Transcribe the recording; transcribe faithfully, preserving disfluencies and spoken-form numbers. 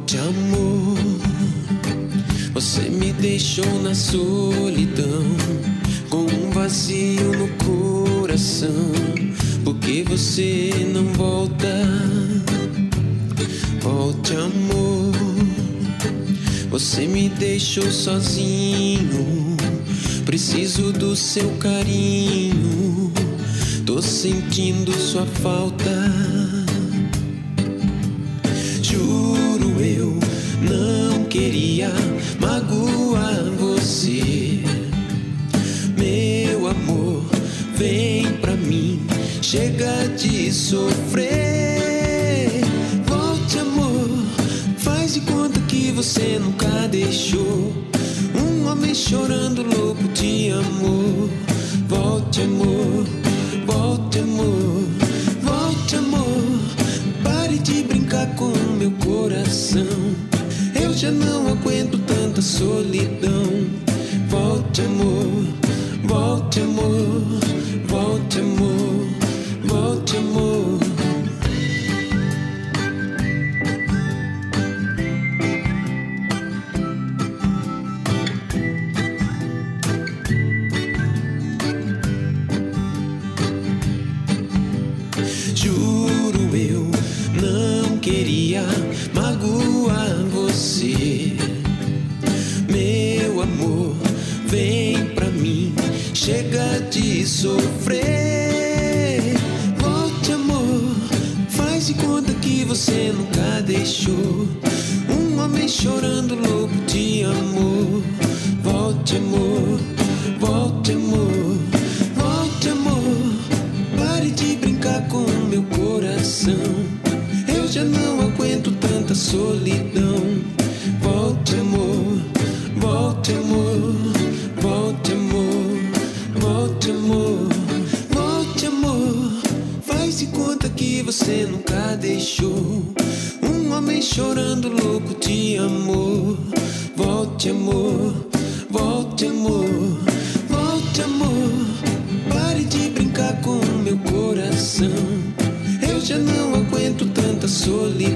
Volte, amor. Você me deixou na solidão, com um vazio no coração. Por que você não volta? Volte, amor. Você me deixou sozinho, preciso do seu carinho. Tô sentindo sua falta. Juro, eu não queria magoar você. Meu amor, vem pra mim, chega de sofrer. Volte, amor, faz de conta que você nunca deixou um homem chorando louco de amor. Volte, amor, volte, amor, volte, amor. Pare de brincar com o meu coração. Eu já não aguento tanta solidão. Volte, amor, volte, amor, volte, amor, volte, amor. Juro, eu não queria magoar você. Meu amor, vem pra mim, chega de sofrer. Volte, amor, faz de conta que você nunca deixou um homem chorando louco de amor. Volte, amor, volte, amor, volte, amor. Pare de brincar com o meu coração. Eu já não aguento tanta solidão. Volte, amor, volte, amor, volte, amor, volte, amor, volte, amor. Faz de conta que você nunca deixou um homem chorando louco de amor. Volte, amor, volte, amor, volte, amor. Pare de brincar com o meu coração. Eu já não aguento tanta solidão.